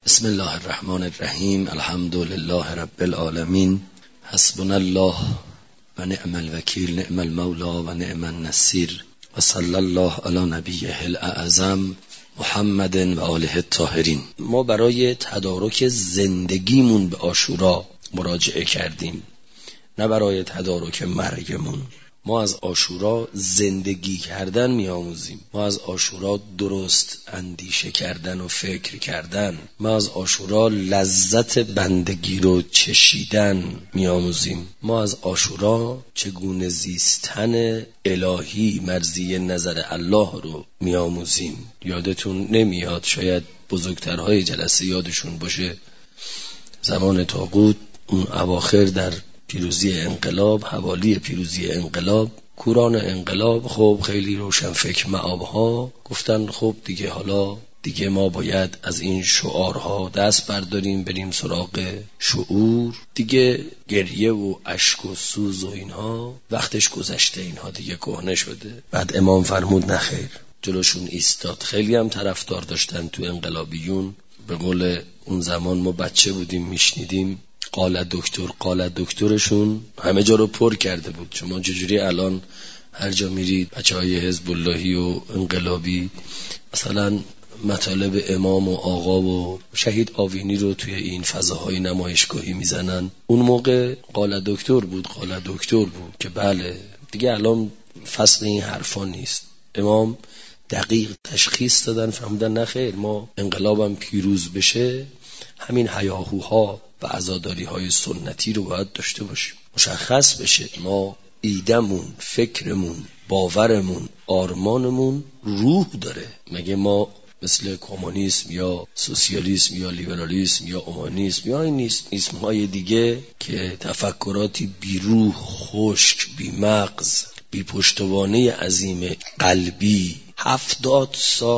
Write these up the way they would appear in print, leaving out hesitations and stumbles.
بسم الله الرحمن الرحیم. الحمد لله رب العالمین. حسبنا الله و نعم الوکیل، نعم المولا و نعم النصیر، و صلی الله علی نبیه الاعظم محمد و آله الطاهرین. ما برای تدارک زندگیمون به عاشورا مراجعه کردیم، نه برای تدارک مرگمون. ما از عاشورا زندگی کردن می‌آموزیم، ما از عاشورا درست اندیشه کردن و فکر کردن، ما از عاشورا لذت بندگی رو چشیدن می‌آموزیم، ما از عاشورا چگونه زیستن الهی مرضی نظر الله رو می‌آموزیم. یادتون نمیاد، شاید بزرگترهای جلسه یادشون باشه، زمان طاغوت اون اواخر در پیروزی انقلاب، حوالی پیروزی انقلاب، کوران انقلاب خب خیلی روشن فکر مآبها گفتن خب دیگه حالا دیگه ما باید از این شعارها دست برداریم، بریم سراغ شعور. دیگه گریه و اشک و سوز و اینها وقتش گذشته، اینها دیگه کهنه شده. بعد امام فرمود نخیر، جلوشون ایستاد. خیلی هم طرفدار داشتن تو انقلابیون. به قول اون زمان ما بچه بودیم میشنیدیم قال دکترشون همه جا رو پر کرده بود. شما چجوری الان هر جا میرید بچهای حزب اللهی و انقلابی مثلا مطالب امام و آقا و شهید آوینی رو توی این فضاهای نمایشگاهی میزنن. اون موقع قال دکتر بود که بله دیگه الان فصل این حرفا نیست. امام دقیق تشخیص دادن، فهمیدن نخیر، ما انقلابم پیروز بشه همین هیاهوها و عزاداری‌های سنتی رو باید داشته باشیم، مشخص بشه ما ایدمون، فکرمون، باورمون، آرمانمون روح داره. مگه ما مثل کمونیسم یا سوسیالیسم یا لیبرالیسم یا اومانیسم یا این اسمهای دیگه که تفکراتی بی روح، خشک، بی مغز، بی پشتوانه عظیم قلبی، 70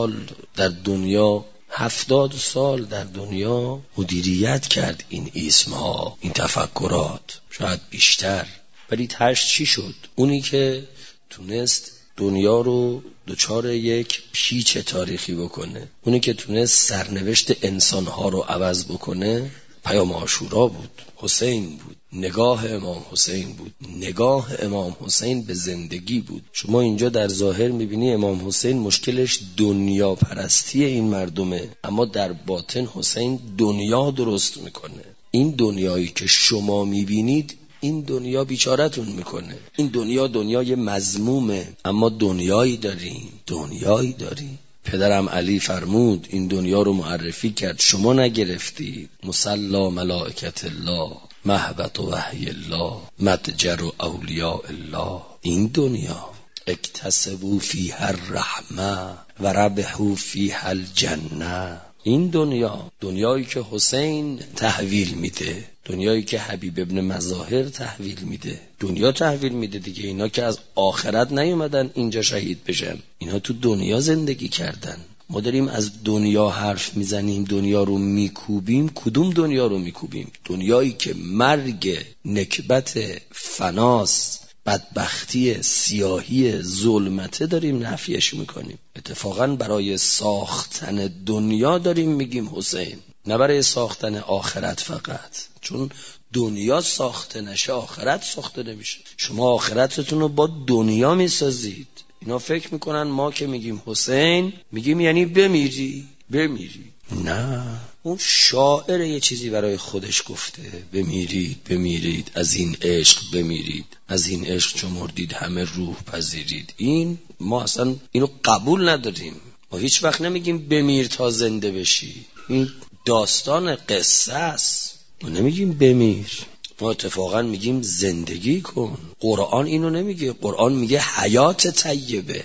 سال در دنیا مدیریت کرد این اسمها، این تفکرات، شاید بیشتر. ولی تاش چی شد؟ اونی که تونست دنیا رو دچار یک پیچ تاریخی بکنه، اونی که تونست سرنوشت انسانها رو عوض بکنه، پیام عاشورا بود، حسین بود، نگاه امام حسین بود، نگاه امام حسین به زندگی بود. شما اینجا در ظاهر میبینی امام حسین مشکلش دنیا پرستی این مردمه، اما در باطن حسین دنیا درست میکنه. این دنیایی که شما میبینید این دنیا بیچارتون میکنه. این دنیا دنیای مذمومه، اما دنیایی داری. پدرم علی فرمود این دنیا رو معرفی کرد، شما نگرفتی. مسلا ملائکت الله، مهبط وحی الله، متجر و اولیاء الله. این دنیا اکتسبوا فیها الرحمه و ربحوا فیها الجنه. این دنیایی که حسین تحویل میده، دنیایی که حبیب ابن مظاهر تحویل میده، دنیا تحویل میده دیگه. اینا که از آخرت نیومدن اینجا شهید بشن، اینا تو دنیا زندگی کردن. ما داریم از دنیا حرف میزنیم، دنیا رو میکوبیم. کدوم دنیا رو میکوبیم؟ دنیایی که مرگ، نکبت، فناس، بدبختی، سیاهی، ظلمته داریم نفیش میکنیم. اتفاقا برای ساختن دنیا داریم میگیم حسین، نه برای ساختن آخرت فقط. چون دنیا ساخته نشه آخرت ساخته نمیشه. شما آخرتتون رو با دنیا میسازید. اینا فکر میکنن ما که میگیم حسین میگیم یعنی بمیری. نه، اون شاعر یه چیزی برای خودش گفته، بمیرید از این عشق، بمیرید از این عشق چون مردید همه روح پذیرید. این ما اصلا اینو قبول نداریم. ما هیچ وقت نمیگیم بمیر تا زنده بشی. این داستان قصه است. ما نمیگیم بمیر، ما اتفاقا میگیم زندگی کن. قرآن اینو نمیگه، قرآن میگه حیات طیبه.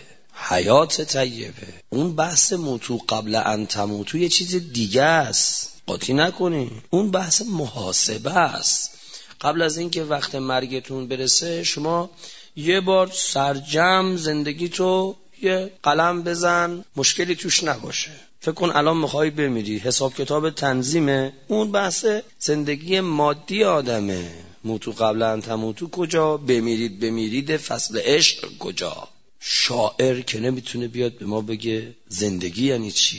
اون بحث موتو قبل ان تموتو یه چیز دیگه است، قاطی نکنی. اون بحث محاسبه است. قبل از اینکه وقت مرگتون برسه شما یه بار سرجم زندگی تو یه قلم بزن، مشکلی توش نباشه. فکر کن الان میخوای بمیری، حساب کتاب تنظیمه. اون بحث زندگی مادی آدمه. موتو قبل ان تموتو کجا؟ بمیرید فصل عشق کجا؟ شاعر که نمیتونه بیاد به ما بگه زندگی یعنی چی.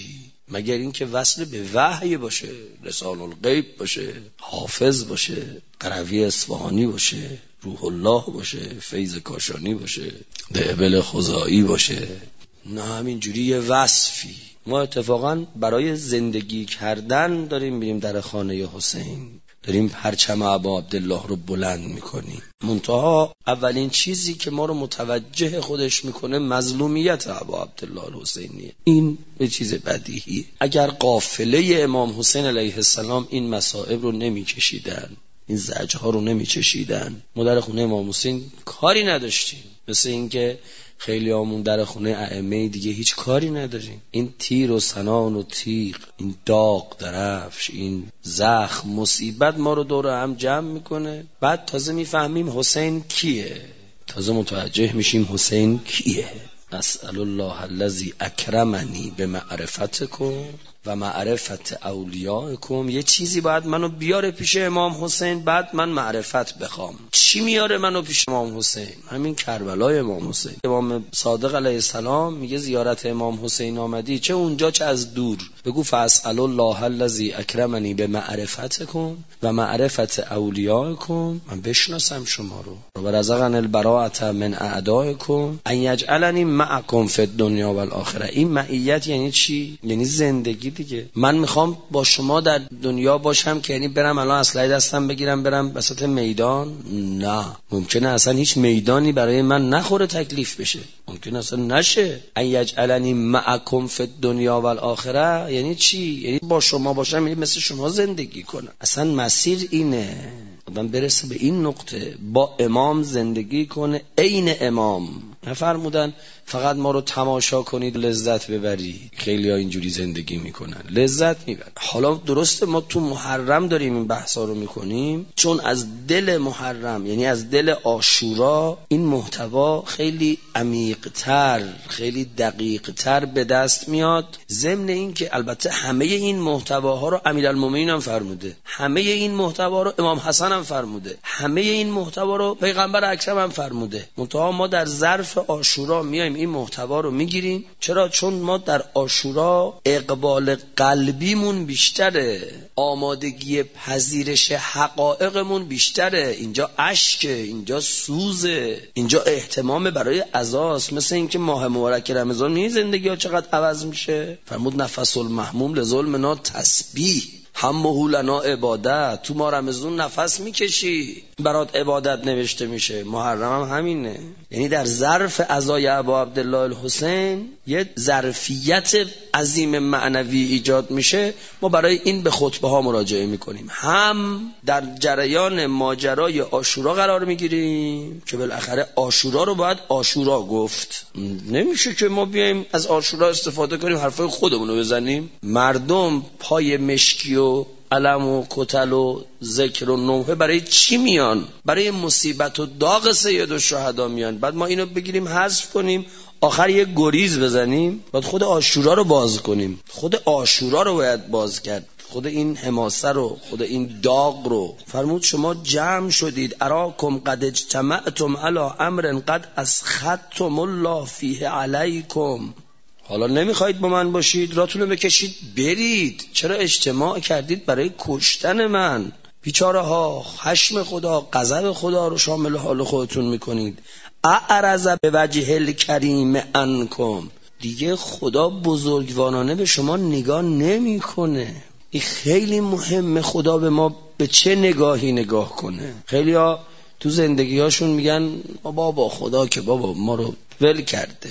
مگر اینکه وصل به وحی باشه، لسان الغیب باشه، حافظ باشه، قروی اصفهانی باشه، روح الله باشه، فیض کاشانی باشه، دعبل خزائی باشه. نه همینجوری یه وصفی. ما اتفاقا برای زندگی کردن داریم میریم در خانه حسین، داریم پرچم ابا عبدالله رو بلند میکنیم. منتها اولین چیزی که ما رو متوجه خودش میکنه مظلومیت ابا عبدالله الحسینیه. این یه چیز بدیهی. اگر قافله امام حسین علیه السلام این مصائب رو نمیکشیدن، این زجرها رو نمیچشیدن، ما در خونه امام حسین کاری نداشتیم. مثل اینکه خیلی همون در خونه ائمه دیگه هیچ کاری نداریم. این تیر و سنان و تیغ، این داغ درفش، این زخم، مصیبت ما رو دور هم جمع میکنه. بعد تازه میفهمیم حسین کیه، تازه متوجه میشیم حسین کیه. اسأل الله الذی اکرمنی به معرفتکم و معرفت اولیاءکم. یه چیزی باید منو بیاره پیش امام حسین، بعد من معرفت بخوام. چی میاره منو پیش امام حسین؟ همین کربلای امام حسین. امام صادق علیه السلام میگه زیارت امام حسین آمدی، چه اونجا چه از دور، بگو فاسأل الله الذی اکرمنی به معرفتکم و معرفت اولیاءکم، من بشناسم شما رو. و رزقنی البراءة من اعدائکم ان یجعلنی معکم فی الدنیا و الاخره. این معیت یعنی چی؟ یعنی زندگی دیگه. من میخوام با شما در دنیا باشم که یعنی برم الان اسلحه دستم بگیرم برم وسط میدان؟ نه، ممکنه اصلا هیچ میدانی برای من نخوره تکلیف بشه، ممکنه اصلا نشه. ان یجعلنی معکم فی الدنیا و الاخره یعنی چی؟ یعنی با شما باشم، یعنی مثل شما زندگی کنم. اصلا مسیر اینه، آدم برسه به این نقطه، با امام زندگی کنه عین امام. نفرمودن فقط ما رو تماشا کنید لذت ببرید. خیلی ها اینجوری زندگی میکنن، لذت میبرن. حالا درسته ما تو محرم داریم این بحثا رو میکنیم، چون از دل محرم یعنی از دل عاشورا این محتوا خیلی عمیق‌تر، خیلی دقیق‌تر به دست میاد. ضمن این که البته همه این محتواها رو امیرالمومنین هم فرموده، همه این محتوا رو امام حسن هم فرموده، همه این محتوا رو پیغمبر اکرم هم فرموده. منتها ما در ظرف عاشورا میایم این محتوا رو میگیریم. چرا؟ چون ما در عاشورا اقبال قلبیمون بیشتره، آمادگی پذیرش حقایقمون بیشتره. اینجا اشکه، اینجا سوزه، اینجا اهتمام برای عزاست. مثل اینکه ماه مبارک رمضان می زندگی ها چقدر عوض میشه. فرمود نفس المحموم لظلمنا تسبیح همه لنا عبادت. تو ما رمضان نفس میکشی برات عبادت نوشته میشه. محرم هم همینه. یعنی در ظرف عزای ابا عبدالله الحسین یه ظرفیت عظیم معنوی ایجاد میشه. ما برای این به خطبه ها مراجعه میکنیم، هم در جریان ماجرای عاشورا قرار میگیریم که بالاخره عاشورا رو باید عاشورا گفت. نمیشه که ما بیایم از عاشورا استفاده کنیم حرفای خودمون رو بزنیم. مردم پای مشکی و علم و کتل و ذکر و نوحه برای چی میان؟ برای مصیبت و داغ سید الشهدا میان. بعد ما اینو بگیریم حذف کنیم، آخر یه گریز بزنیم. بعد خود عاشورا رو باز کنیم. خود عاشورا رو باید باز کرد، خود این حماسه رو، خود این داغ رو. فرمود شما جمع شدید، اراکم قد اجتمعتم علی امر قد اسخطتم الله فیه علیکم. حالا نمیخواید با من باشید، راتونو بکشید برید. چرا اجتماع کردید برای کشتن من؟ بیچاره ها خشم خدا، غضب خدا رو شامل حال خودتون میکنید. اعرض به وجه الکریم عنکم. دیگه خدا بزرگوارانه به شما نگاه نمیکنه. این خیلی مهمه، خدا به ما به چه نگاهی نگاه کنه. خیلی ها تو زندگی هاشون میگن بابا خدا که بابا ما رو ول کرده.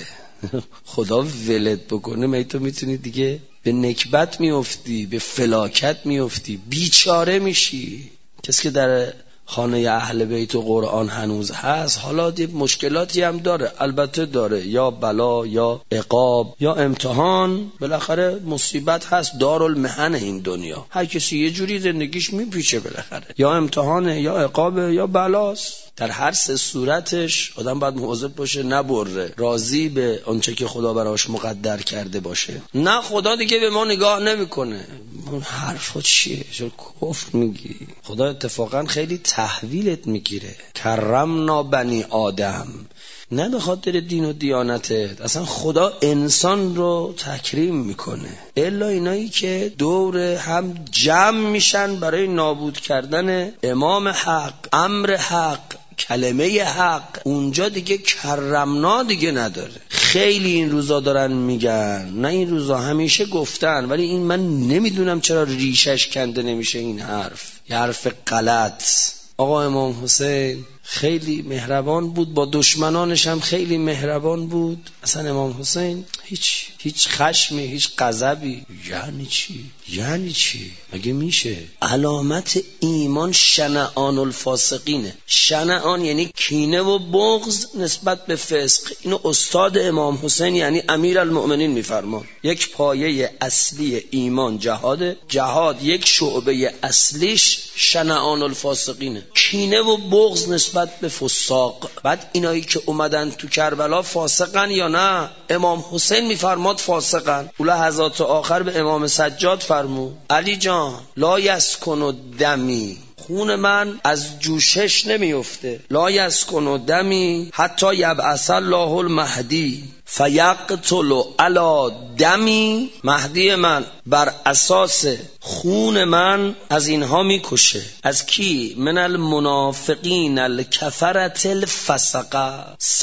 خدا ولت بکنه می تو میتونی دیگه به نکبت میافتی، به فلاکت میافتی، بیچاره میشی. کسی که در خانه اهل بیت و قرآن هنوز هست، حالا یه مشکلاتی هم داره، البته داره، یا بلا یا عقاب یا امتحان، بالاخره مصیبت هست، دارالمحن این دنیا. هر کسی یه جوری زندگیش میپیچه بالاخره، یا امتحانه یا عقابه یا بلاست. در هر سه صورتش آدم باید مواظب باشه نبره، راضی به آنچه که خدا براش مقدر کرده باشه. نه خدا دیگه به ما نگاه نمیکنه. اون حرفا چیه؟ چرا کفر میگی؟ خدا اتفاقا خیلی تحویلت میگیره. کرمنا بنی آدم، نه به خاطر دین و دیانتت. اصلا خدا انسان رو تکریم میکنه. الا اینایی که دور هم جمع میشن برای نابود کردن امام حق، امر حق، کلمه حق، اونجا دیگه کرمنا دیگه نداره. خیلی این روزا دارن میگن، نه این روزا همیشه گفتن، ولی این من نمیدونم چرا ریشش کنده نمیشه این حرف. یه حرف غلط. آقا امام حسین خیلی مهربان بود، با دشمنانش هم خیلی مهربان بود. اصلا امام حسین هیچ خشمی، هیچ غضبی. یعنی چی؟ مگه میشه؟ علامت ایمان شنعان الفاسقینه. شنعان یعنی کینه و بغض نسبت به فسق. اینو استاد امام حسین یعنی امیرالمؤمنین میفرمان. یک پایه اصلی ایمان جهاده. جهاد یک شعبه اصلیش شنعان الفاسقینه، کینه و بغض نسبت به فساق. بعد اینایی که اومدن تو کربلا فاسقن یا نه؟ امام حسین میفرماد فاسقن. او لحظات آخر به امام سجاد فرمود علی جان لا یسکن دمی، خون من از جوشش نمیفته. لا یسکن دمی حتی یبعث الله المهدی فیقتل علی دمی. مهدی من بر اساس خون من از اینها میکشه. از کی؟ من المنافقین الکفرة الفسقه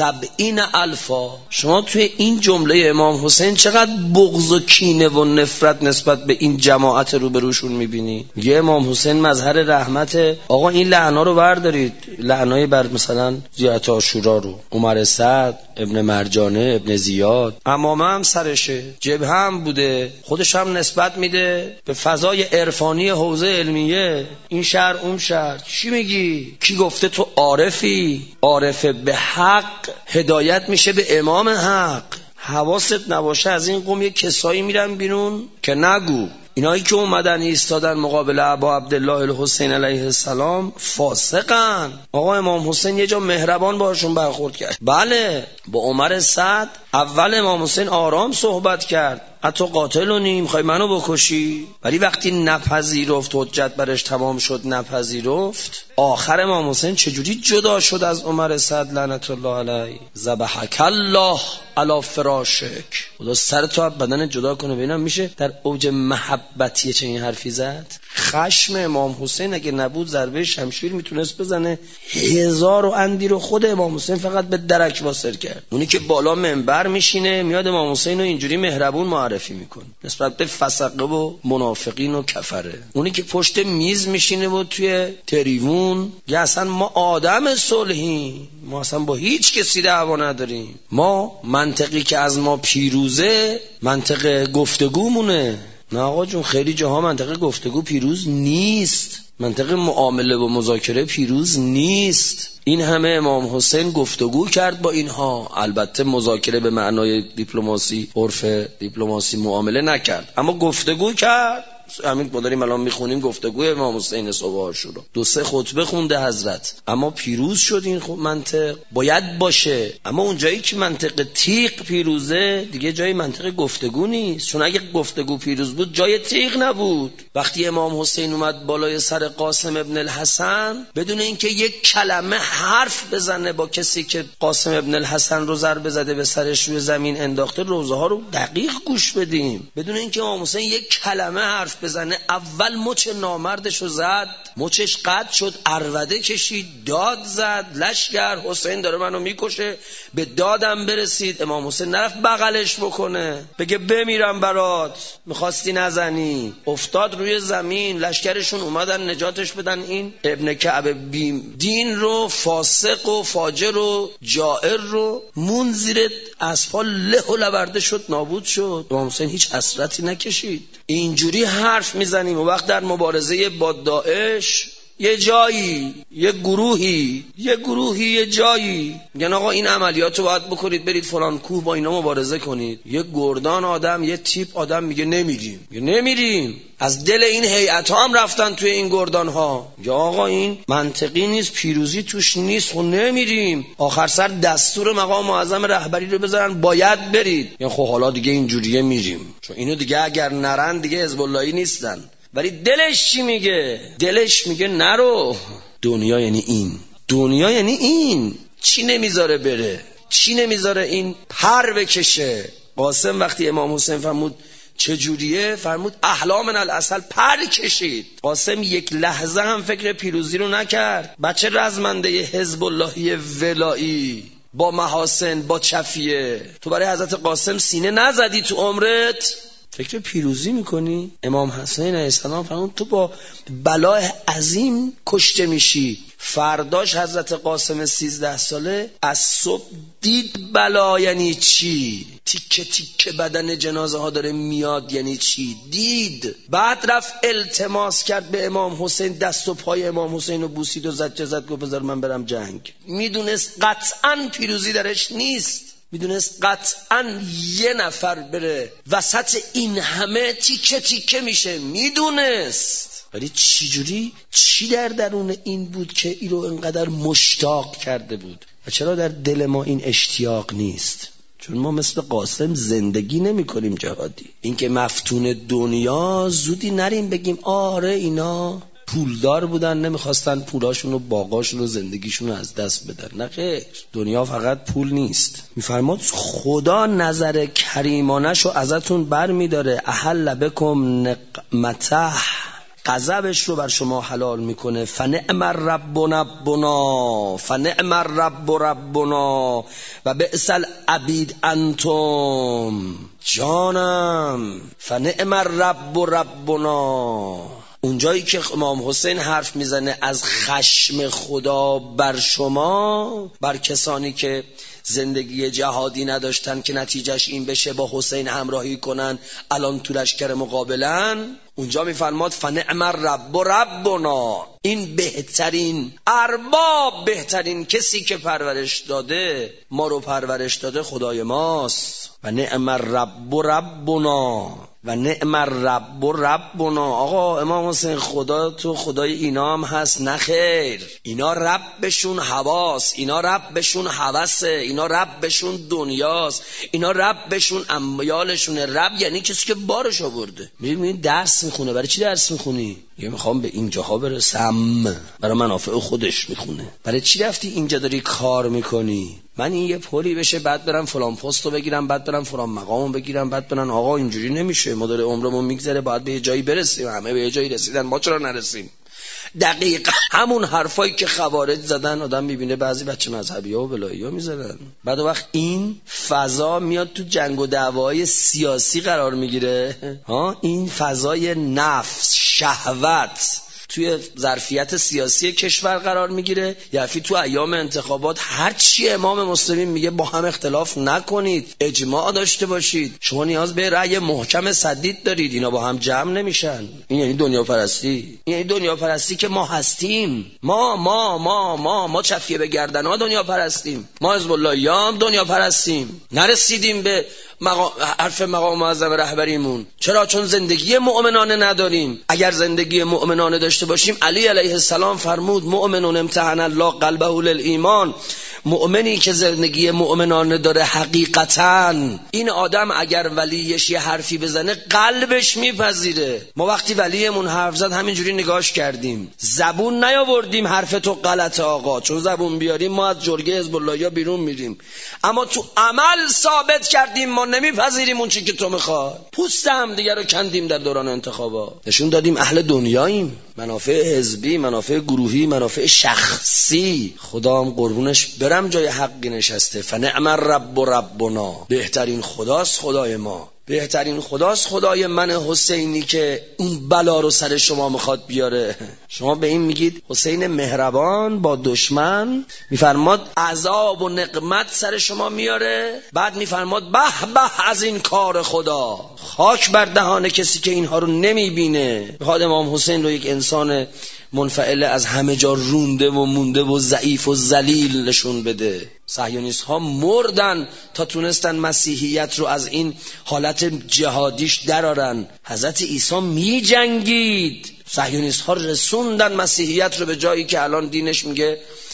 70,000. شما توی این جمله امام حسین چقدر بغض و کینه و نفرت نسبت به این جماعت روبروشون میبینی؟ یه امام حسین مظهر رحمت. آقا این لعنا رو بردارید، لعنای بر مثلا زیارت عاشورا رو. عمر سعد، ابن مرجانه، ابن زیاد، امامه هم سرشه، جبهه هم بوده، خودش هم نسبت میده به فضای عرفانی حوزه علمیه. این شهر اون شهر. چی میگی؟ کی گفته تو عارفی؟ عارف به حق هدایت میشه به امام حق. حواست نباشه از این قوم یه کسایی میرن بیرون که نگو. اینایی که اومدن ایستادن مقابل ابا عبدالله الحسین علیه السلام فاسقن. آقا امام حسین یه جا مهربان باشون برخورد کرد. بله، با عمر سعد اول امام حسین آرام صحبت کرد. حتی قاتلونی، میخوای منو بکشی؟ ولی وقتی نپذیرفت، حجت برش تمام شد، نپذیرفت، آخر امام حسین چجوری جدا شد از عمر سعد لعنت الله علیه؟ ذبحک الله علی فراشک. خدا سرتو از بدن جدا کنه. ببینم میشه در اوج محبتی چه این حرفی زد؟ خشم امام حسین اگه نبود ضربه شمشیر میتونست بزنه 1000 و اندی رو خود امام حسین فقط به درک واسر کرد. اونی که بالا منبر میشینه میاد امام حسین رو اینجوری مهربون معرفی میکنه نسبت به فسقه و منافقین و کفره. اونی که پشت میز میشینه و توی تریبون یا اصلا ما آدم صلحیم، ما اصلا با هیچ کسی دعوا نداریم، ما منطقی که از ما پیروزه منطقه گفتگومونه. نه آقا جون، خیلی جاها منطقه گفتگو پیروز نیست، منطقه معامله و مذاکره پیروز نیست. این همه امام حسین گفتگو کرد با اینها، البته مذاکره به معنای دیپلماسی، عرف دیپلماسی معامله نکرد، اما گفتگو کرد. همین ما داریم الان میخونیم گفتگوی امام حسین صبح عاشورا. 2-3 خطبه خونده حضرت، اما پیروز شد. این منطق باید باشه، اما اون جایی که منطق تیغ پیروزه دیگه جای منطق گفتگو نیست. چون اگه گفتگو پیروز بود جای تیغ نبود. وقتی امام حسین اومد بالای سر قاسم ابن الحسن بدون اینکه یک کلمه حرف بزنه با کسی که قاسم ابن الحسن رو ضربه زده به سرش روی زمین انداخته، روزه ها رو دقیق گوش بدیم، بدون اینکه امام حسین یک کلمه حرف بزنه اول مچ نامردشو زد، مچش قطع شد، عربده کشید، داد زد، لشگر حسین داره منو میکشه، به دادم برسید. امام حسین نرفت بغلش بکنه بگه بمیرم برات، میخواستی نزنی. افتاد روی زمین، لشکرشون اومدن نجاتش بدن. این ابن کعب بیم دین رو، فاسق و فاجر و جائر رو مون زیر اسفال له و لورده شد، نابود شد. امام حسین هیچ حسرتی نکشید. اینجوری حرف میزنیم و وقت در مبارزه با داعش یه جایی، یه گروهی یه جایی میگن آقا این عملیاتو باید بکنید، برید فلان کوه با اینا مبارزه کنید. یه گردان آدم، یه تیپ آدم میگه نمیریم. از دل این هیئت ها هم رفتن توی این گردان ها، یا آقا این منطقی نیست، پیروزی توش نیست و نمیریم. آخر سر دستور مقام معظم رهبری رو بذارن باید برید، یعنی خب حالا دیگه اینجوریه میریم، چون اینو دیگه اگر نرن دیگه حزب اللهی نیستن. ولی دلش چی میگه؟ دلش میگه نرو. دنیا یعنی این چی نمیذاره بره؟ چی نمیذاره این پر بکشه. قاسم وقتی امام حسین فرمود چجوریه؟ فرمود احلا من العسل، پر کشید. قاسم یک لحظه هم فکر پیروزی رو نکرد. بچه رزمنده حزب اللهی ولایی با محاسن، با چفیه، تو برای حضرت قاسم سینه نزدی تو عمرت؟ فکر پیروزی میکنی؟ امام حسین علیه السلام فرمود تو با بلای عظیم کشته میشی. فرداش حضرت قاسم 13 ساله از صبح دید بلا یعنی چی، تیکه تیکه بدن جنازه ها داره میاد یعنی چی، دید. بعد رفت التماس کرد به امام حسین، دست و پای امام حسین رو بوسید و زد گفت بذار من برم جنگ. میدونست قطعاً پیروزی درش نیست، میدونست قطعاً یه نفر بره وسط این همه تیکه تیکه میشه، میدونست. ولی چی در درون این بود که این رو انقدر مشتاق کرده بود؟ و چرا در دل ما این اشتیاق نیست؟ چون ما مثل قاسم زندگی نمی کنیم جهادی. این که مفتون دنیا زودی نریم بگیم آره اینا پولدار بودن نمیخواستن پولاشون و باقاشون و زندگیشون رو از دست بدن. نه خیر، دنیا فقط پول نیست. میفرماد خدا نظر کریمانش رو ازتون بر میداره، احل بکم نقمته، غضبش رو بر شما حلال میکنه. فنعم الرب ربنا، فنعم الرب ربنا و بئس العبید انتم. جانم فنعم الرب ربنا. اونجایی که امام حسین حرف میزنه از خشم خدا بر شما، بر کسانی که زندگی جهادی نداشتن که نتیجهش این بشه با حسین همراهی کنن الان تو لشکر مقابلن، اونجا میفرماد فنعم الرب ربنا، این بهترین ارباب، بهترین کسی که پرورش داده، ما رو پرورش داده خدای ماست. و نعم الرب ربنا و نعم الرب ربنا. آقا امام حسین خدا تو خدای اینا هم هست؟ نخیر، اینا ربشون هواست، اینا ربشون هوسه، اینا ربشون دنیاست، اینا ربشون امیالشونه. رب یعنی کسی که بارش آورده. میبینی درس میخونه. برای چی درس میخونی؟ یه میخوام به اینجاها برسم، برای منافع خودش میخونه. برای چی رفتی اینجا داری کار میکنی؟ من این یه پولی بشه بعد برم فلان پستو بگیرم، بعد برم فلان مقامو بگیرم، بعد برن آقا اینجوری نمیشه، ما داره عمرمون میگذره، باید به یه جایی برسیم، همه به یه جایی رسیدن، ما چرا نرسیم؟ دقیقا همون حرفایی که خوارج زدن آدم میبینه بعضی بچه مذهبی‌ها و ولایی‌ها میزنن. بعد وقت این فضا میاد تو جنگ و دعوای سیاسی قرار میگیره، این فضای نفس، شهوت توی ظرفیت سیاسی کشور قرار میگیره. یعنی تو ایام انتخابات هر چی امام مسلمین میگه با هم اختلاف نکنید، اجماع داشته باشید، شما نیاز به رأی محکم سدید دارید، اینا با هم جمع نمیشن. این یعنی دنیا پرستی. این یعنی دنیا پرستی که ما هستیم. ما چفیه به گردن ها دنیا پرستیم، ما حزب اللهیام دنیا پرستیم، نرسیدیم به حرف مقام معظم رهبریمون. چرا؟ چون زندگی مؤمنانه نداریم. اگر زندگی مؤمنانه داشته باشیم، علی علیه السلام فرمود مؤمنون امتحن الله قلبه للایمان، مؤمنی که زندگی مؤمنانه داره حقیقتاً این آدم اگر ولیش یه حرفی بزنه قلبش میپذیره. ما وقتی ولیمون حرف زد همینجوری نگاش کردیم، زبون نیاوردیم حرف تو غلطه آقا، چون زبون بیاریم ما از جرگه حزب اللهیا بیرون میریم، اما تو عمل ثابت کردیم ما نمیپذیریم اون چی که تو میخوای. پوست هم دیگه رو کندیم در دوران انتخابات، نشون دادیم اهل دنیاییم، منافع حزبی، منافع گروهی، منافع شخصی. خدام قربونش برم جای حقی نشسته. فنعم الرب ربنا، بهترین خداست خدای ما، بهترین خداست خدای من حسینی که اون بلا رو سر شما میخواد بیاره. شما به این میگید حسین مهربان با دشمن، میفرماد عذاب و نقمت سر شما میاره، بعد میفرماد به به از این کار خدا، خاک بر دهان کسی که اینها رو نمیبینه. میخواد امام حسین رو یک انسان منفعل از همه جا رونده و مونده و ضعیف و ذلیل نشون بده. صهیونیست ها مردن تا تونستن مسیحیت رو از این حالت جهادیش درارن. حضرت عیسی می جنگید، صهیونیست ها رسوندن مسیحیت رو به جایی که الان دینش میگه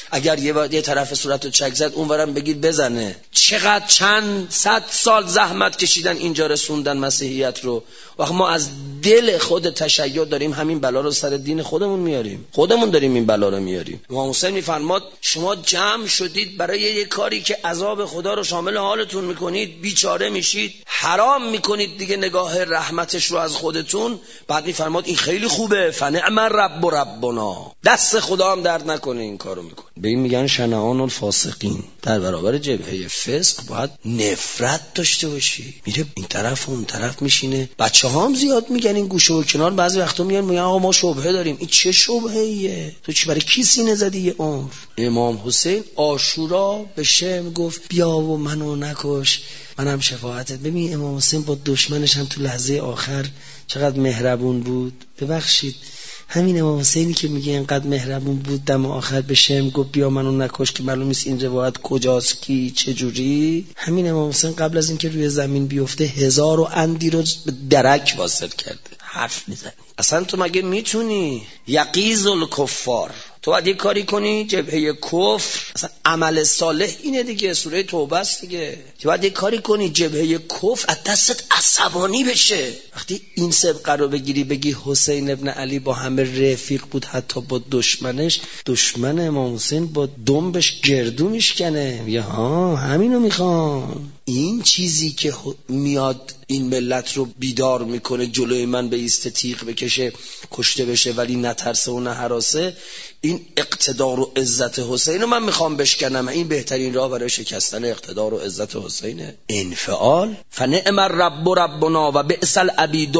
اگر یه طرف صورتو چک زد اونورم بگید بزنه. چقدر چند صد سال زحمت کشیدن اینجا رسوندن مسیحیت رو. وقت ما از دل خود تشیع داریم همین بلا رو سر دین خودمون میاریم، خودمون داریم این بلا رو میاریم. امام حسین میفرماد شما جمع شدید برای یه کاری که عذاب خدا رو شامل حالتون میکنید، بیچاره میشید، حرام میکنید دیگه نگاه رحمتش رو از خودتون. بعد میفرماد این خیلی خوبه، فنعم رب و ربنا، دست خدا هم درد نکنه این کارو میکنه. به این میگن شنعان الفاسقین. در برابر جبهه فسق باید نفرت داشته باشی. میره این طرف اون طرف میشینه. بچه‌ها هم زیاد میگن این گوشه و کنار، بعضی وقتا میگن آقا ما شبهه داریم. این چه شبهه‌ایه؟ تو چی برای کی سینه زدی یه عمر؟ امام حسین عاشورا به شم گفت بیا و منو نکش، منم شفاعتت. ببین امام حسین با دشمنش هم تو لحظه آخر چقدر مهربون بود. ببخشید همین امام حسینی که میگه اینقدر مهربون بود دم آخر به شم گفت بیا منو نکش، که معلوم نیست این روایت کجاست کی چجوری. همین امام حسین قبل از اینکه روی زمین بیفته 1000 و اندی رو به درک واصل کرده. حرف میزنی اصلا تو مگه میتونی؟ یقیز الکفار. تو باید یه کاری کنی جبهه کفر، اصلا عمل صالح اینه دیگه، سوره توبه است دیگه. تو باید یه کاری کنی جبهه کفر از دستت عصبانی بشه. وقتی این سبقه رو بگیری بگی حسین ابن علی با همه رفیق بود، حتی با دشمنش، دشمن امام حسین با دنبش گردو میشکنه. یا ها همینو میخوام. این چیزی که میاد این ملت رو بیدار میکنه جلوی من به ایست تیغ بکشه کشته بشه ولی نترسه و نه هراسه، این اقتدار و عزت حسین رو من میخوام بشکنم. این بهترین راه برای شکستن اقتدار و عزت حسینه. انفعال. فنعم رب و ربنا و بئس العبید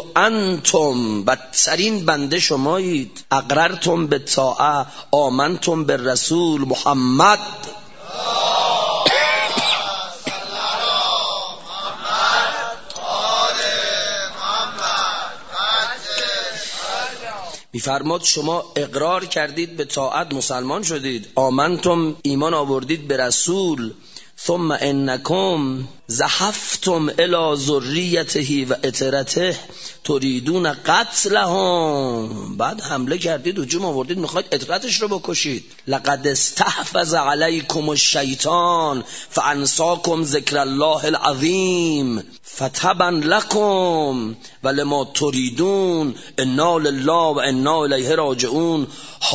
انتم، بدترین بنده شمایید. اقررتم بالطاعه آمنتم بالرسول محمد. میفرماد شما اقرار کردید به طاعت، مسلمان شدید. آمنتم، ایمان آوردید به رسول. ثم انکم زحفتم الی ذریته و اطرته تریدون قتلهم. بعد حمله کردید، هجوم آوردید، میخواید اطرتش رو بکشید. لقد استحفظ علیکم الشیطان فانساکم ذکر الله العظیم فتبا لکم ولما تریدون انا لله و انا الیه راجعون.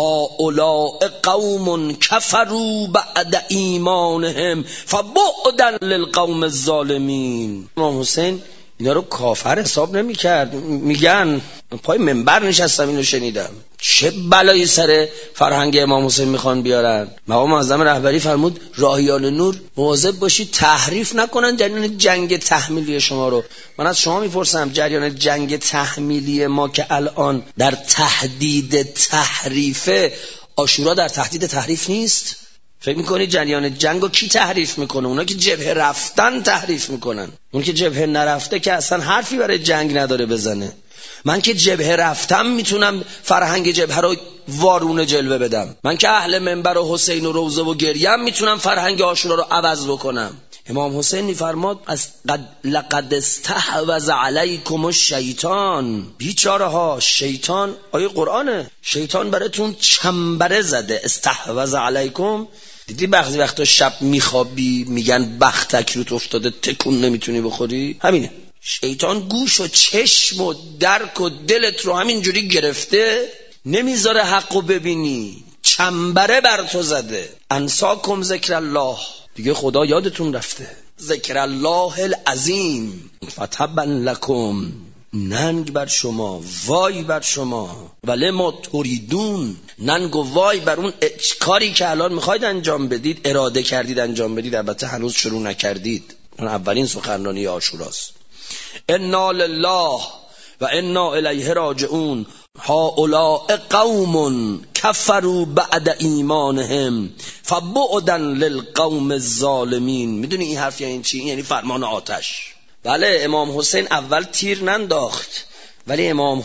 هؤلاء قوم کفروا بعد ایمانهم فبعدا للقوم الظالمین. امام حسین اینا رو کافر حساب نمی کرد. میگن پای منبر نشستم اینو شنیدم، چه بلایی سر فرهنگ امام حسین میخوان بیارن. مقام معظم رهبری فرمود راهیان نور مواظب باشید تحریف نکنن جریان جنگ تحمیلی شما رو. من از شما میپرسم جریان جنگ تحمیلی ما که الان در تهدید تحریفه، عاشورا در تهدید تحریف نیست؟ فکر میکنی جریان جنگو کی تحریف میکنه؟ اونا که جبهه رفتن تحریف میکنن. اون که جبهه نرفته که اصلا حرفی برای جنگ نداره بزنه. من که جبهه رفتم میتونم فرهنگ جبهه رو وارونه جلوه بدم. من که اهل منبر و حسین و روضه و گریم میتونم فرهنگ عاشورا رو عوض بکنم. امام حسین میفرماد از لقد استحوذ علیکم الشیطان. بیچاره ها، شیطان آیه قرآنه، شیطان براتون چنبره زده. استحوذ علیکم. دیدی بعضی وقتا شب میخوابی میگن بختک روت افتاده تکون نمیتونی بخوری؟ همینه. شیطان گوش و چشم و درک و دلت رو همینجوری گرفته، نمیذاره حقو ببینی، چنبره بر تو زده. انساکم ذکر الله، دیگه خدا یادتون رفته. ذکر الله العظیم فتبا لکم، ننگ بر شما، وای بر شما. ولی ما تریدون، ننگ و وای بر اون کاری که الان میخواید انجام بدید، اراده کردید انجام بدید، البته هنوز شروع نکردید. اون اولین سخنرانی عاشوراست. انا لله و انا الیه راجعون. هؤلاء قوم کفروا بعد ایمانهم فبعدا للقوم الظالمین. میدونی این حرف یعنی چی؟ یعنی فرمان آتش. بله امام حسین اول تیر ننداخت، ولی امام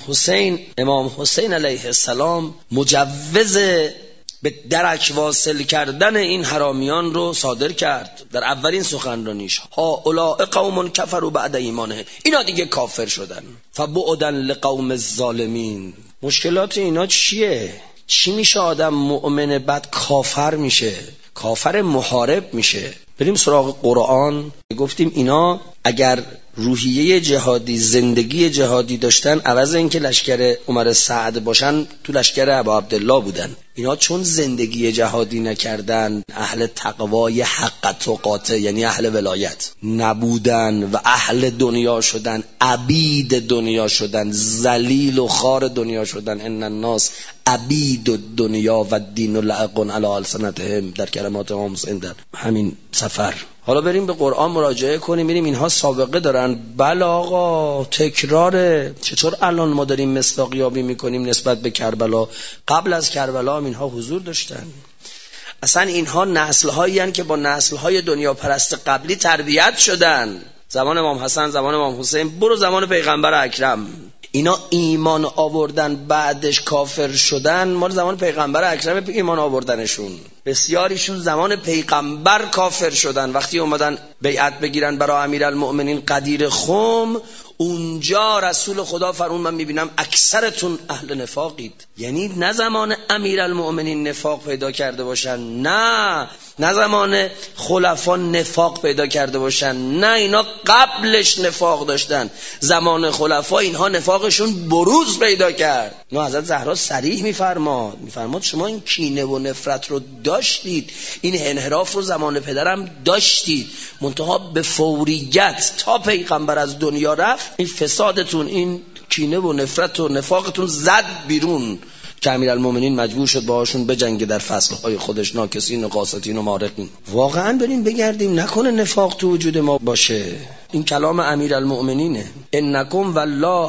حسین علیه السلام مجوز به درک واصل کردن این حرامیان رو صادر کرد در اولین سخنرانیش. هؤلاء قوم کفروا بعد ایمانهم، اینا دیگه کافر شدن. فبعدا لقوم الظالمین. مشکلات اینا چیه؟ چی میشه آدم مؤمن بعد کافر میشه، کافر محارب میشه؟ بریم سراغ قرآن. گفتیم اینا اگر روحیه جهادی، زندگی جهادی داشتن، عوض اینکه لشکر عمر سعد باشن تو لشکر ابا عبدالله بودن. اینا چون زندگی جهادی نکردن، اهل تقوای حق تقاته یعنی اهل ولایت نبودن و اهل دنیا شدن، عبید دنیا شدن، ذلیل و خار دنیا شدن. ان الناس عبید الدنیا و الدین لعق علی السنتهم، در کلمات امام حسین در همین سفر. حالا بریم به قرآن مراجعه کنیم، ببینیم اینها سابقه دارن. بله آقا، تکراره. چطور الان ما داریم مصداقیابی میکنیم نسبت به کربلا؟ قبل از کربلا هم اینها حضور داشتن. اصلا اینها نسل‌هایی هستند که با نسل‌های دنیا پرست قبلی تربیت شدن. زمان امام حسن، زمان امام حسین، برو زمان پیغمبر اکرم. اینا ایمان آوردن بعدش کافر شدن، ما زمان پیغمبر اکرم ایمان آوردنشون. بسیاریشون زمان پیغمبر کافر شدن. وقتی اومدن بیعت بگیرن برای امیرالمؤمنین قدیر خم، اونجا رسول خدا فرمود من میبینم اکثرتون اهل نفاقید. یعنی نه زمان امیرالمؤمنین نفاق پیدا کرده باشن، نه زمان خلفا نفاق پیدا کرده باشن، نه اینا قبلش نفاق داشتن. زمان خلفا اینها نفاقشون بروز پیدا کرد. نو حضرت زهرا صریح میفرماد شما این کینه و نفرت رو داشتید، این انحراف رو زمان پدرم داشتید، منتها به فوریت تا پیغمبر از دنیا رفت این فسادتون، این کینه و نفرت و نفاقتون زد بیرون که امیرالمومنین مجبور شد باهاشون بجنگه در فصلهای خودش، ناکسین و قاسطین و مارقین. واقعا بریم بگردیم نکنه نفاق تو وجود ما باشه. این کلام امیرالمومنینه. انکم والله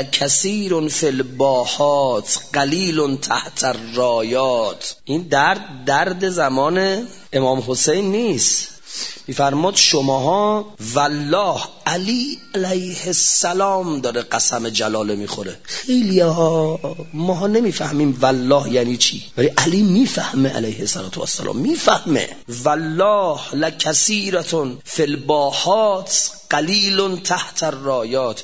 لکثیر فی الباحات قلیل تحت الرایات. این درد زمان امام حسین نیست. میفرماد شماها والله، علی علیه السلام داره قسم جلاله میخوره. خیلی ها ما نمیفهمیم والله یعنی چی، ولی علی میفهمه، علیه السلام میفهمه. والله لکثیرتون فی الباحات قلیل تحت الرایات.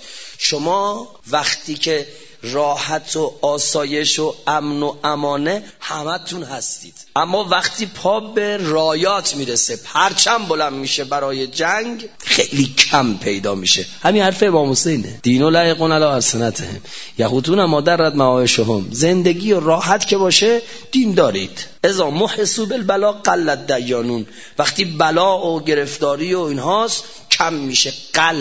شما وقتی که راحت و آسایش و امن و امانه همتون هستید، اما وقتی پا به رایات میرسه، پرچم بلند میشه برای جنگ، خیلی کم پیدا میشه. همین حرف امام حسینه، دین و لایقون علی السنتهم یهودون ما درت معایشهم. زندگی و راحت که باشه دین دارید. اذا محسوا بالبلا قلت دیانون. وقتی بلا و گرفتاری و اینهاست کم میشه،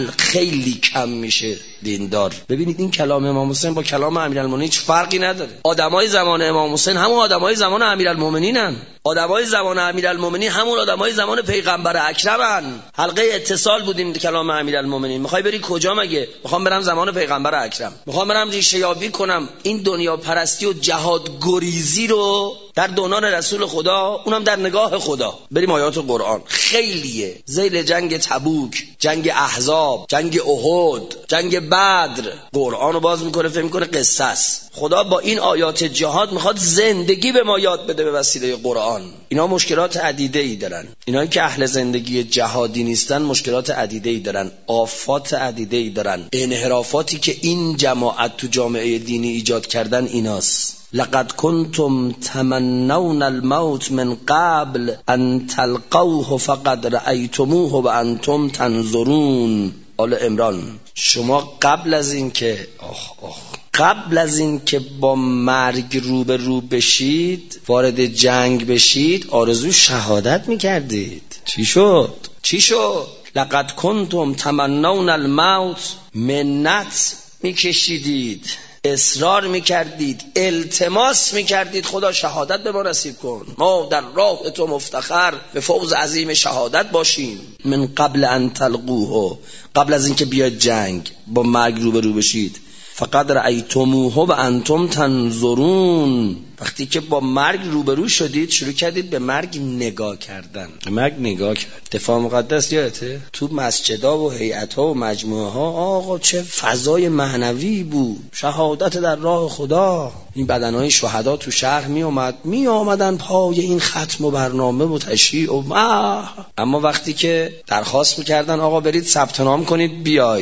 خیلی کم میشه دیندار. ببینید این کلام امام حسین با کلام امیرالمومنین هیچ فرقی نداره. آدمای زمان امام حسین همون آدمای زمان امیرالمومنینن، آدمای زمان امیرالمومنین همون آدمای زمان پیغمبر اکرمن. حلقه اتصال بودیم کلام امیرالمومنین. میخوای بری کجا مگه؟ میخوام برم زمان پیغمبر اکرم، میخوام برم ریشه یابی کنم این دنیا پرستی و جهاد گریزی رو در دوران رسول خدا، اونم در نگاه خدا. بریم آیات قرآن، خیلیه. ذیل جنگ تبوک، جنگ احزاب، جنگ احد، جنگ بدر، قرآن رو باز میکنه فهم میکنه قصه است. خدا با این آیات جهاد میخواد زندگی به ما یاد بده به وسیله قرآن. اینا مشکلات عدیده‌ای دارن. اینایی که اهل زندگی جهادی نیستن مشکلات عدیده‌ای دارن، آفات عدیده‌ای دارن. انحرافاتی که این جماعت تو جامعه دینی ایجاد کردن ایناست. لقد کنتم تمنون الموت من قبل ان تلقوه فقد رأیتموه و انتم تنظرون. آل عمران. شما قبل از این که با مرگ روبرو بشید، وارد جنگ بشید، آرزوی شهادت میکردید. چی شد؟ لقد کنتم تمنون الموت، منت میکشیدید، اصرار میکردید، التماس میکردید خدا شهادت به ما نصیب کن، ما در راه تو مفتخر به فوز عظیم شهادت باشیم. من قبل ان تلقوه، قبل از اینکه بیاید جنگ با مرگ روبرو بشید. فقد رأیتموه و انتم تنظرون. وقتی که با مرگ روبرو شدید شروع کردید به مرگ نگاه کردن. دفاع مقدس یادته؟ تو مسجدها و هیئت‌ها و مجموعه‌ها آقا چه فضای معنوی بود، شهادت در راه خدا. این بدنهای شهدا تو شهر می آمدن پای این ختم و برنامه و تشییع و اما وقتی که درخواست می‌کردن آقا برید ثبت نام کنید بیاید،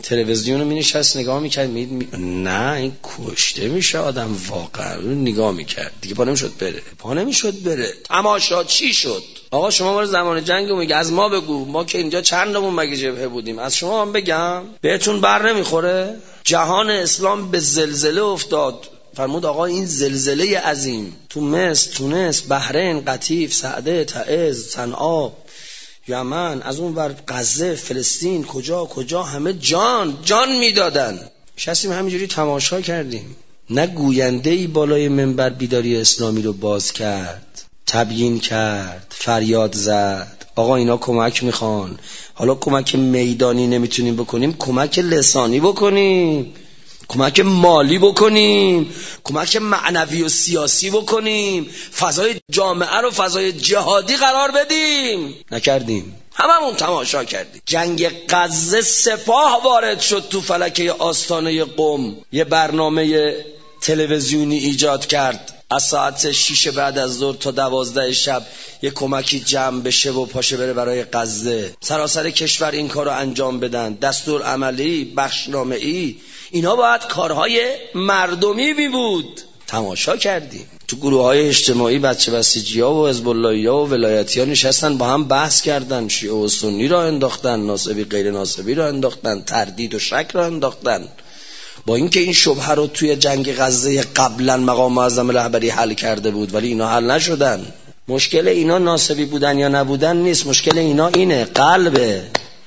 تلویزیون رو می‌نشست نگاه می‌کرد، نه این کشته میشه آدم، واقعا نگاه می‌کرد دیگه، پا نمیشد بره. تماشا چی شد؟ آقا شما مال زمان جنگ میگه، از ما بگو، ما که اینجا چندمون مگه جبهه بودیم، از شما هم بگم بهتون بر نمیخوره؟ جهان اسلام به زلزله افتاد. فرمود آقا این زلزله عظیم تو مصر، تونس، بحرین، قطیف، سعده، تعز، صنعا، یمن، از اون ور غزه، فلسطین، کجا همه جان میدادن. شستیم همینجوری تماشا کردیم. نه گوینده‌ای بالای منبر بیداری اسلامی رو باز کرد، تبیین کرد، فریاد زد آقا اینا کمک میخوان، حالا کمک میدانی نمیتونیم بکنیم، کمک لسانی بکنیم، کمک مالی بکنیم، کمک معنوی و سیاسی بکنیم، فضای جامعه رو فضای جهادی قرار بدیم. نکردیم، هممون تماشا کردیم. جنگ غزه سپاه وارد شد تو فلکه آستانه قم، یه برنامه تلویزیونی ایجاد کرد، از ساعت 6 بعد از ظهر تا 12 شب یه کمکی جمع بشه و پاشه بره برای غزه. سراسر کشور این کار رو انجام بدن، دستور عملی، بخشنامه‌ای، اینا باید کارهای مردمی بی بود. تماشا کردیم. تو گروه‌های اجتماعی بچه بسیجی‌ها و حزب اللهی‌ها و ولایتی‌ها نشستن با هم بحث کردن، شیعه و سنی را انداختن، ناسبی غیر ناسبی را انداختن، تردید و شک را انداختن. با اینکه این شبهه رو توی جنگ غزه قبلا مقام معظم رهبری حل کرده بود، ولی اینا حل نشدن. مشکل اینا ناسبی بودن یا نبودن نیست، مشکل اینا اینه، قلبه.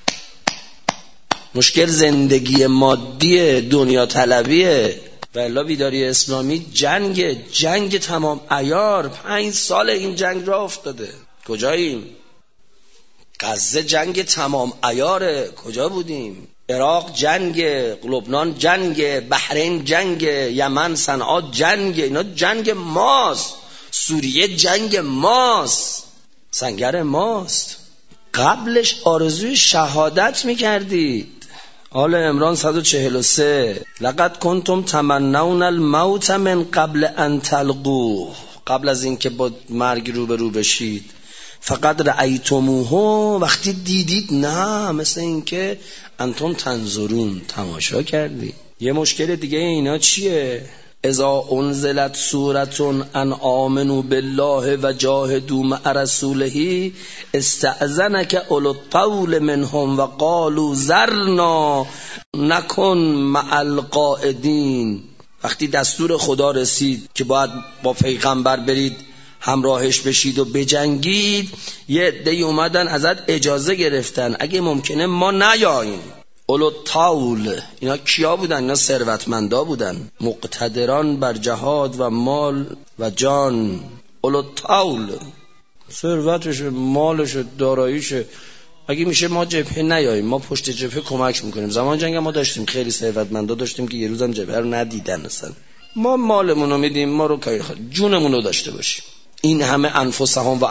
مشکل زندگی مادی دنیا طلبیه. و الا بیداری اسلامی جنگ تمام عیار. 5 سال این جنگ را افتاده. کجاییم؟ غزه جنگ تمام عیاره، کجا بودیم؟ عراق جنگ، لبنان جنگ، بحرین جنگ، یمن صنعا جنگ، اینا جنگ ماست. سوریه جنگ ماست، سنگر ماست. قبلش آرزوی شهادت میکردید. آل عمران 143 لقد کنتم تمنون الموت من قبل ان تلقوه، قبل از اینکه با مرگ روبرو بشید. فقط رأیتموه، وقتی دیدید، نه مثل اینکه انتم تنظرون، تماشا کردید. یه مشکل دیگه اینا چیه؟ اذا انزلت سورة ان آمنوا بالله و جاهدوا مع رسوله استأذنك اولو الطول منهم و قالوا ذرنا نکن مع القاعدین. وقتی دستور خدا رسید که باید با پیغمبر برید همراهش بشید و بجنگید، یه عده‌ای اومدن ازت اجازه گرفتن اگه ممکنه ما نیاییم. اولو طول، اینا کیا بودن؟ اینا ثروتمندا بودن، مقتدران بر جهاد و مال و جان. اولو طول، ثروتش، مالش، داراییش. اگه میشه ما جبهه نیاییم، ما پشت جبهه کمک میکنیم. زمان جنگ ما داشتیم خیلی ثروتمندا داشتیم که یه روزم جبهه رو ندیدن اصلا. ما مالمون رو میدیم، ما رو جونمون رو داشته باشیم. این همه انفسهم و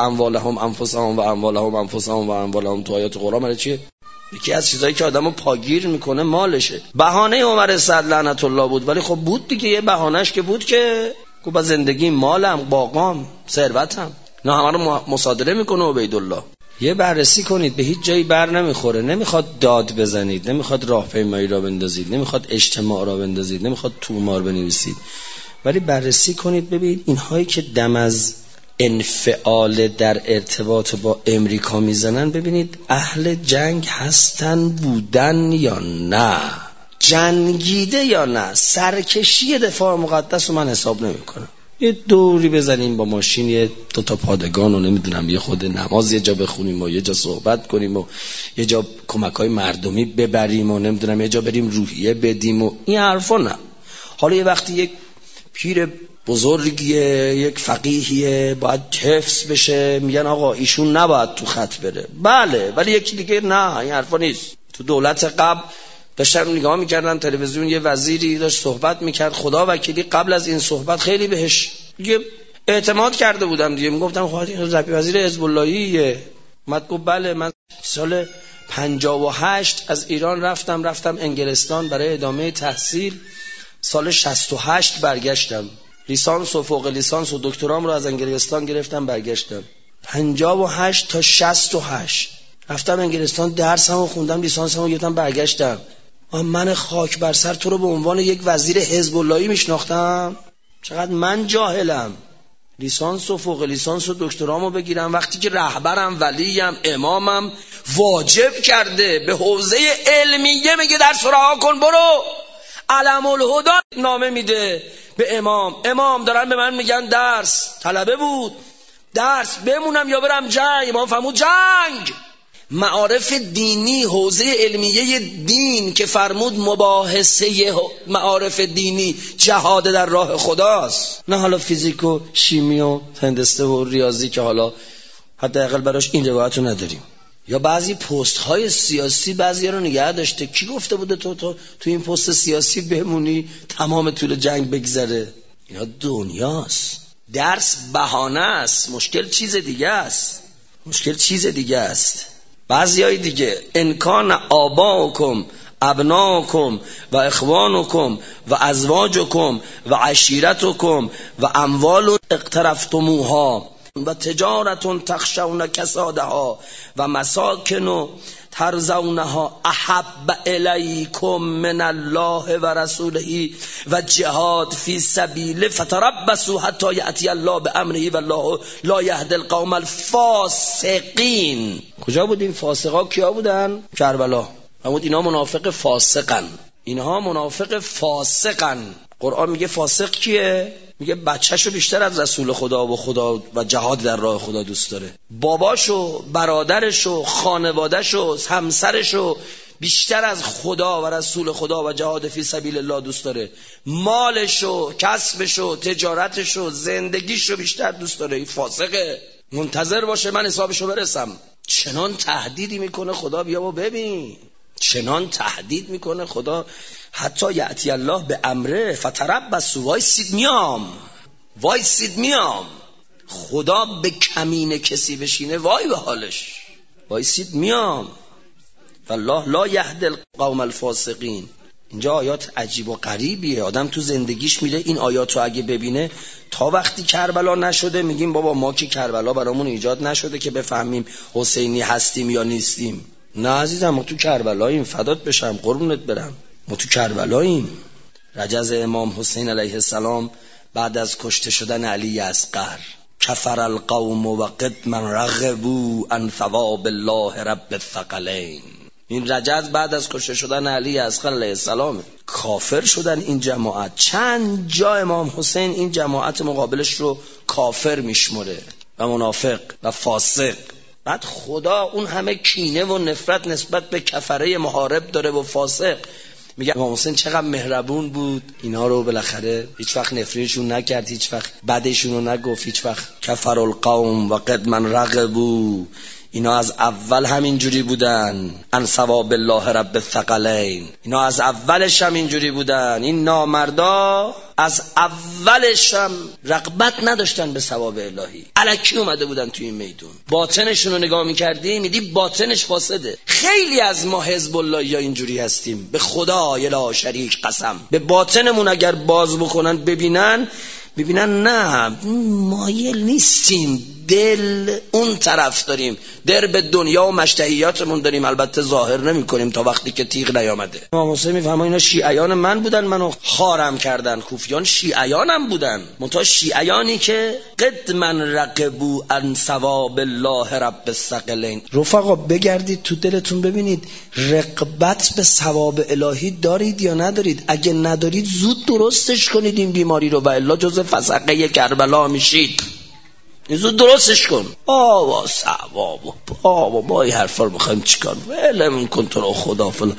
اموالهم تو آیات قرآن برای چیه؟ یکی از چیزایی که آدمو پاگیر میکنه مالشه. بهانه عمر سعد لعنت الله بود، ولی خب بود دیگه، یه بهانهش که بود که با زندگی، مالم، باقام، ثروتم، نه همه رو مصادره میکنه عبیدالله. یه بررسی کنید، به هیچ جایی بر نمیخوره. نمیخواد داد بزنید، نمیخواد راهپیمایی را بندازید، نمیخواد اجتماع را بندازید، نمیخواد تومار بنویسید، ولی بررسی کنید ببینید اینهایی که دم از انفعال در ارتباط با امریکا میزنن، ببینید اهل جنگ هستن، بودن یا نه، جنگیده یا نه. سرکشی دفاع مقدس رو من حساب نمی کنم. یه دوری بزنیم با ماشین، یه 2 پادگان و نمیدونم یه خود نماز یه جا بخونیم و یه جا صحبت کنیم و یه جا کمک‌های مردمی ببریم و نمیدونم یه جا بریم روحیه بدیم و این حرفا نه. حالا یه وقتی یک پیر بزرگیه، یک فقیهیه، باید حفظ بشه، میگن آقا ایشون نباید تو خط بره. بله، ولی یکی دیگه نه، این حرفا نیست. تو دولت قبل داشتم نگاه میکردم تلویزیون، یه وزیری داشت صحبت میکرد، خدا وکیلی قبل از این صحبت خیلی بهش دیگه اعتماد کرده بودم دیگه. میگفتم خب این وزیر حزب اللهیه. اومد گفت بله من سال 58 از ایران رفتم انگلستان برای ادامه تحصیل. سال 68 برگشتم، لیسانس و فوق لیسانس و دکترام رو از انگلستان گرفتم برگشتم. 58 تا 68 رفتم انگلستان، درسمو خوندم، لیسانسمو گرفتم برگشتم. من خاک بر سر تو رو به عنوان یک وزیر حزب اللهی میشناختم؟ چقدر من جاهلم. لیسانس و فوق لیسانس و دکترامو بگیرم وقتی که رهبرم، ولیم، امامم واجب کرده به حوزه علمیه میگه درس رها کن برو. علم الهدی نامه میده به امام دارن به من میگن درس، طلبه بود، درس بمونم یا برم جنگ. امام فرمود جنگ. معارف دینی، حوزه علمیه دین که فرمود مباحثه معارف دینی جهاد در راه خداست، نه حالا فیزیک و شیمی و هندسه و ریاضی که حالا حداقل براش این روایتو نداریم. یا بعضی پست های سیاسی بعضی رو نگه داشته. کی گفته بوده تو این پست سیاسی بمونی تمام طول جنگ بگذره؟ اینا دنیاست. درس بهانه است، مشکل چیز دیگه است. بعضی های دیگه انکان آباؤکم ابناؤکم و اخوانکم و ازواجکم و عشیرتکم و اموال اقترفتموها و تجارت تخشون کسادها و مساکن ترضونها احب الیکم من الله و رسوله و جهاد فی سبیله فتربصوا حتی یأتی الله بامره و الله لا یهدی القوم الفاسقین. کجا بود این فاسقا؟ کیا بودن؟ کربلا. فرمود اینها منافق فاسقن. قرآن میگه فاسق کیه؟ میگه بچه‌شو بیشتر از رسول خدا و جهاد در راه خدا دوست داره، باباشو، برادرشو، خانوادهشو، همسرشو بیشتر از خدا و رسول خدا و جهاد فی سبیل الله دوست داره، مالشو، کسبشو، تجارتشو، زندگیشو بیشتر دوست داره. این فاسقه. منتظر باشه من حسابشو برسم. چنان تهدیدی میکنه خدا. بیا و ببین چنان تهدید میکنه خدا. حتی یأتی الله به امره فتربصوا، وایسید میام. خدا به کمین کسی بشینه وای به حالش. وایسید میام. والله لا یهدی القوم الفاسقین. اینجا آیات عجیب و غریبیه. آدم تو زندگیش میره این آیات رو اگه ببینه، تا وقتی کربلا نشده میگیم بابا ما که کربلا برامون ایجاد نشده که بفهمیم حسینی هستیم یا نیستیم. نه عزیزم، ما تو کربلاییم. فدات بشم، قربونت برم، ما تو کربلاییم. رجز امام حسین علیه السلام بعد از کشته شدن علی اصغر، کفر القوم و قد من رغبوا عن ثواب الله رب الثقلین. این رجز بعد از کشته شدن علی اصغر علیه السلام کافر شدن این جماعت. چند جا امام حسین این جماعت مقابلش رو کافر میشمره و منافق و فاسق. بعد خدا اون همه کینه و نفرت نسبت به کفره محارب داره و فاسق. میگه امام حسین چقدر مهربون بود، اینا رو بالاخره هیچ وقت نفرینشون نکرد، هیچ وقت بدشون رو نگفت، هیچ وقت کفر القوم و قد من رغبوا. اینا از اول همینجوری بودن. ان ثواب الله رب الثقلین. اینا از اولش هم اینجوری بودن. این نامردا از اولش هم رغبت نداشتن به ثواب الهی. الکی اومده بودن توی این میدون. باطنشون رو نگاه میکردی میدی باطنش فاسده. خیلی از ما حزب الله یا اینجوری هستیم. به خدا لا شریک قسم. به باطنمون اگر باز بکنن ببینن نه مایل نیستیم، دل اون طرف داریم، درب دنیا و مشتهیاتمون داریم. البته ظاهر نمی کنیم تا وقتی که تیغ نیامده. امام حسین میفهمه اینا شیعیان من بودن، منو خارم کردن. کوفیان شیعیانم بودن، منتها شیعیانی که قد من رغبوا عن ثواب الله رب الثقلین. رفقا بگردید تو دلتون ببینید رغبت به ثواب الهی دارید یا ندارید. اگه ندارید زود درستش کنید این بیماری رو، و الا جز فسقه کربلا میشید. زود درستش کن. ثواب ما این حرفا رو میخوایم چیکار؟ ولمون کن تو رو خدا فلان.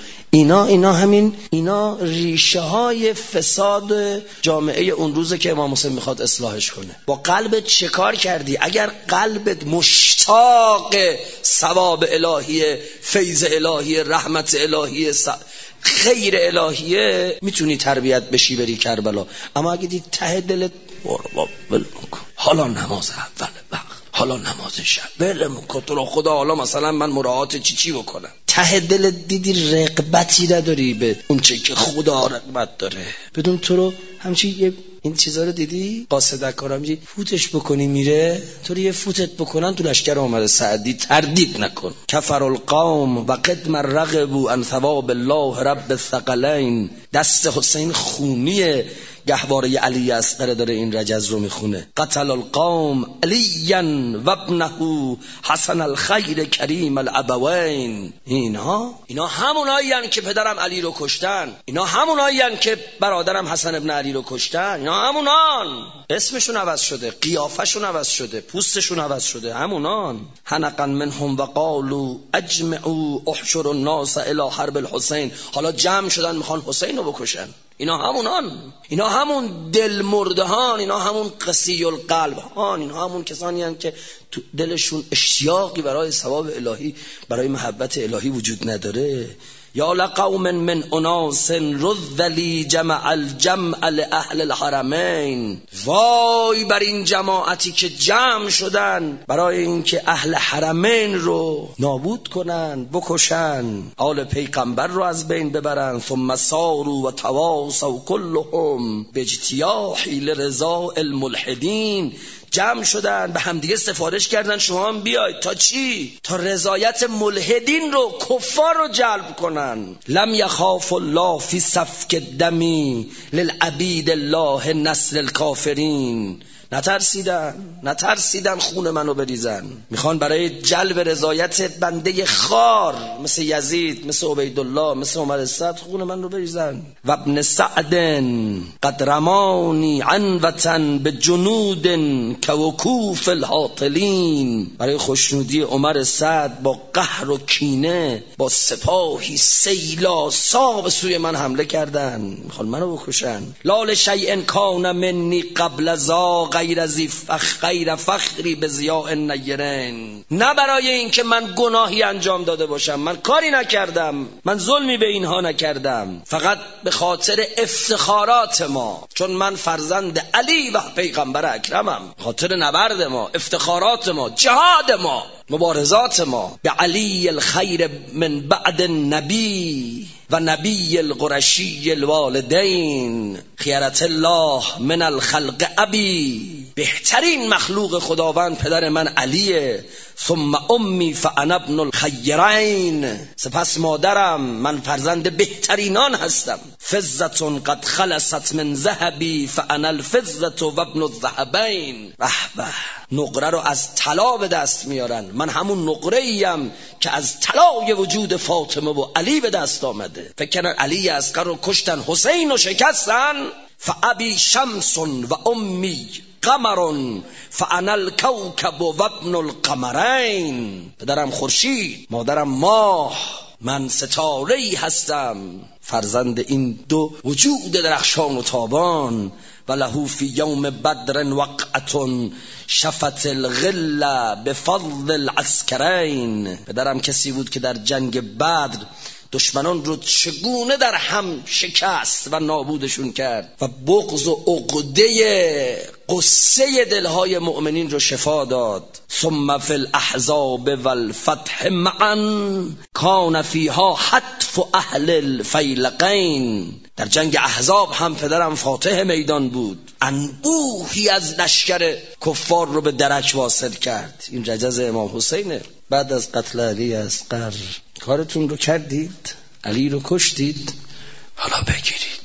اینا ریشه های فساد جامعه اون روزه که امام حسین میخواد اصلاحش کنه. با قلبت چه کار کردی؟ اگر قلبت مشتاق ثواب الهی، فیض الهی، رحمت الهی، خیر الهیه، میتونی تربیت بشی بری کربلا. اما اگه دید ته دلت حالا نماز اول وقت، حالا نماز شب، ولمون کن تو رو خدا، حالا مثلا من مراعات چی بکنم، ته دلت دیدی رغبتی نداری به اون چه که خدا رغبت داره، بدون تو رو همچین این چیزا رو دیدی؟ قاصدکارم میگه فوتش بکنی میره، تو یه فوتت بکنن تو لشکر آمده سعدی، تردید نکن. کفر القوم و قدم رغبوا عن ثواب الله رب الثقلین. دست حسین خونیه، گهواره علی اصغر داره این رجز رو میخونه. قتل القوم علیا و ابنه حسن الخیر کریم الابوین. اینا همونایین که پدرم علی رو کشتن، اینا همونایین که برادرم حسن ابن علی رو کشتن، اینا همونان. اسمشون عوض شده، قیافشون عوض شده، پوستشون عوض شده، همونان. حنقا منهم و قالوا اجمعوا احشروا الناس الی حرب الحسین. حالا جمع شدن میخوان حسین رو بکشن. اینا همونان، اینا همون دل مردهان، اینا همون قسی القلب هان، اینا همون کسانی هستند که تو دلشون اشتیاقی برای ثواب الهی، برای محبت الهی وجود نداره. یا لقوم من اناس رذلی جمع الجمع لاهل الحرمین. وای بر این جماعتی که جمع شدن برای اینکه اهل حرمین رو نابود کنن، بکشن، آل پیغمبر رو از بین ببرن. ثم ساروا و تواصوا كلهم باجتیاح لرضا الملحدین. جمع شدن به همدیگه سفارش کردن شما هم بیاید تا چی؟ تا رضایت ملحدین رو، کفار رو جلب کنن. لم یخاف الله فی سفک الدمی للعبید الله نسل الکافرین. نترسیدن خون منو بریزن. میخوان برای جلب رضایت بنده خار مثل یزید، مثل عبیدالله، مثل عمر سعد خون من رو بریزن. و ابن سعد قد رمانی عنوة بجنود کوکوف الحاطلین. برای خوشنودی عمر سعد با قهر و کینه، با سپاهی سیلاسا به سوی من حمله کردن، میخوان منو بکشن. لال شیء کان منی قبل ذا غیر فخری به ضیاء النیرین. نه برای این که من گناهی انجام داده باشم، من کاری نکردم، من ظلمی به اینها نکردم، فقط به خاطر افتخارات ما، چون من فرزند علی و پیغمبر اکرمم، خاطر نبرد ما، افتخارات ما، جهاد ما، مبارزات ما به علی الخیر من بعد النبی و نبی القرشی الوالدین خیرت الله من الخلق ابی. بهترین مخلوق خداوند پدر من علیه. ثم امی فانا ابن الخیرین. سپس مادرم، من فرزند بهترینان هستم. فضة قد خلصت من ذهبی فانا الفضة و ابن الذهبین. به نقره رو از طلا به دست میارن، من همون نقره ایم که از طلای وجود فاطمه و علی به دست آمده. فکر کنن علی اصغر رو کشتن، حسین رو شکستن. فابی شمس و امی قمر فانا الكوكب و ابن القمرین. پدرم خورشید، مادرم ماه، من ستاره‌ای هستم، فرزند این دو وجود درخشان و تابان. و له فی یوم بدر وقعة شفت الغل بفضل العسکرین. پدرم کسی بود که در جنگ بدر دشمنان رو چگونه در هم شکست و نابودشون کرد و بغض و عقده قصه دلهای مؤمنین رو شفا داد. ثم فی الاحزاب والفتح معا کان فیها حتف اهل الفیلقین. در جنگ احزاب هم پدرم فاتح میدان بود، انبوهی از لشکر کفار رو به درک واصل کرد. این رجز امام حسینه. بعد از قتل علی اصغر کارتون رو کردید، علی رو کشتید، حالا بگیرید.